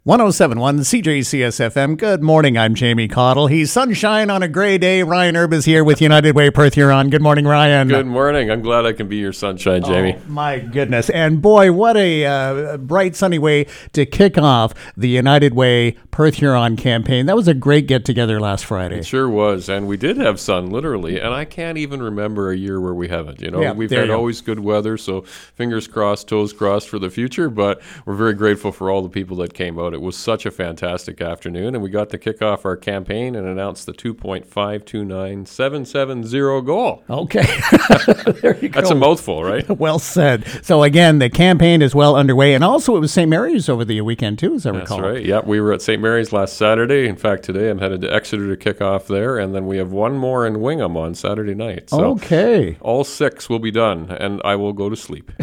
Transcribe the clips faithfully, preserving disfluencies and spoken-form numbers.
one oh seven point one C J C S F M. Good morning, I'm Jamie Cottle. He's sunshine on a gray day. Ryan Erb is here with United Way Perth Huron. Good morning, Ryan. Good morning. I'm glad I can be your sunshine, Jamie. Oh, my goodness. And boy, what a uh, bright, sunny way to kick off the United Way Perth Huron campaign. That was a great get-together last Friday. It sure was. And we did have sun, literally. And I can't even remember a year where we haven't. You know, Yeah, we've there had you go. always good weather, so fingers crossed, toes crossed for the future. But we're very grateful for all the people that came out. It was such a fantastic Fantastic afternoon, and we got to kick off our campaign and announce the two point five two nine seven seven zero goal. Okay. There you go. That's a mouthful, right? Well said. So again, the campaign is well underway, and also it was Saint Mary's over the weekend too, as I That's recall. right. Yeah, we were at Saint Mary's last Saturday. In fact, today I'm headed to Exeter to kick off there, and then we have one more in Wingham on Saturday night. So Okay. all six will be done, and I will go to sleep.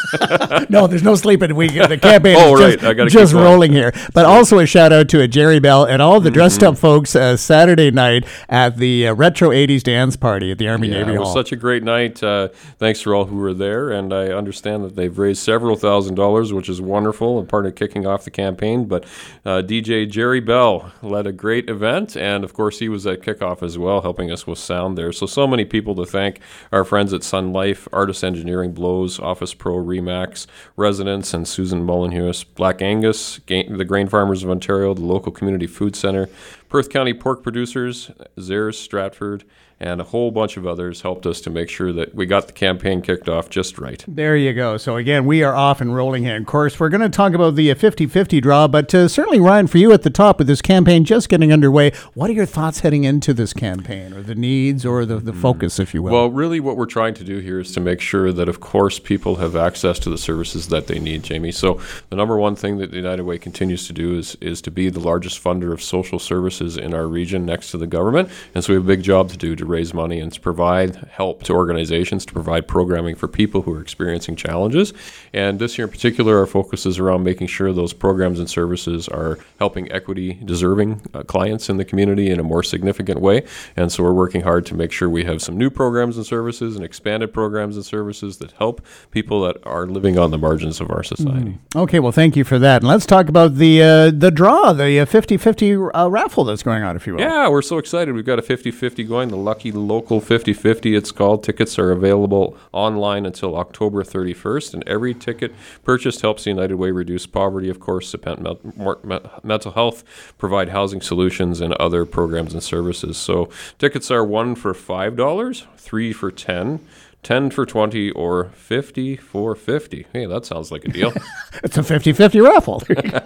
No, there's no sleeping. We the campaign Oh, is right. just, I gotta just keep going. rolling here. But also a shout out to a Jerry Bell and all the dressed Mm-hmm. up folks uh, Saturday night at the uh, Retro eighties dance party at the Army Yeah, Navy it was Hall. such a great night. Uh, thanks for all who were there, and I understand that they've raised several thousand dollars, which is wonderful, and part of kicking off the campaign. But uh, D J Jerry Bell led a great event, and of course he was at kickoff as well, helping us with sound there. So, so many people to thank: our friends at Sun Life, Artis Engineering, Blows, Office Pro, Remax, Residents, and Susan Mullenhus, Black Angus, Ga- the Grain Farmers of Ontario, the local community food center, Perth County Pork Producers, Zares Stratford, and a whole bunch of others helped us to make sure that we got the campaign kicked off just right. There you go. So again, we are off and rolling here. Of course, we're going to talk about the uh, fifty-fifty draw, but uh, certainly, Ryan, for you at the top with this campaign just getting underway, what are your thoughts heading into this campaign, or the needs, or the, the focus, if you will? Well, really what we're trying to do here is to make sure that, of course, people have access to the services that they need, Jamie. So the number one thing that the United Way continues to do is, is to be the largest funder of social services in our region next to the government. And so we have a big job to do to raise money and to provide help to organizations, to provide programming for people who are experiencing challenges. And this year in particular, our focus is around making sure those programs and services are helping equity-deserving uh, clients in the community in a more significant way. And so we're working hard to make sure we have some new programs and services and expanded programs and services that help people that are living on the margins of our society. Okay, well, thank you for that. And let's talk about the uh, the draw, the uh, fifty-fifty uh, raffle that's going on, if you will. Yeah, we're so excited. We've got a fifty-fifty going, the Lucky Local fifty-fifty it's called. Tickets are available online until October thirty-first, and every ticket purchased helps the United Way reduce poverty, of course, support mel- more- me- mental health, provide housing solutions, and other programs and services. So tickets are one for five dollars, three for ten dollars, ten for twenty, or fifty for fifty. Hey, that sounds like a deal. It's a fifty-fifty raffle.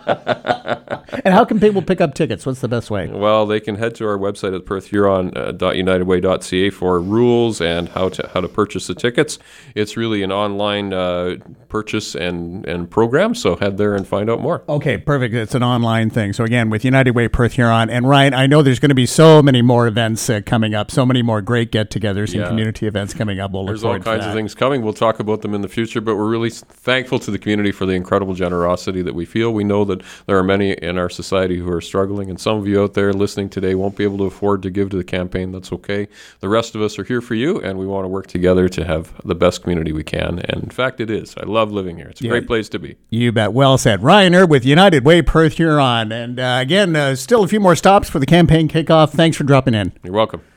And how can people pick up tickets? What's the best way? Well, they can head to our website at perth huron dot united way dot c a for rules and how to how to purchase the tickets. It's really an online uh, purchase and, and program, so head there and find out more. Okay, perfect. It's an online thing. So again, with United Way Perth Huron. And Ryan, I know there's going to be so many more events uh, coming up, so many more great get-togethers Yeah. and community events coming up. We'll look There's all forward to kinds that. of things coming. We'll talk about them in the future, but we're really thankful to the community for the incredible generosity that we feel. We know that there are many in our society who are struggling, and some of you out there listening today won't be able to afford to give to the campaign. That's okay. The rest of us are here for you, and we want to work together to have the best community we can. And in fact, it is. I love living here. It's a Yeah. great place to be. You bet. Well said. Ryan Erb with United Way Perth Huron. And uh, again, uh, still a few more stops for the campaign kickoff. Thanks for dropping in. You're welcome.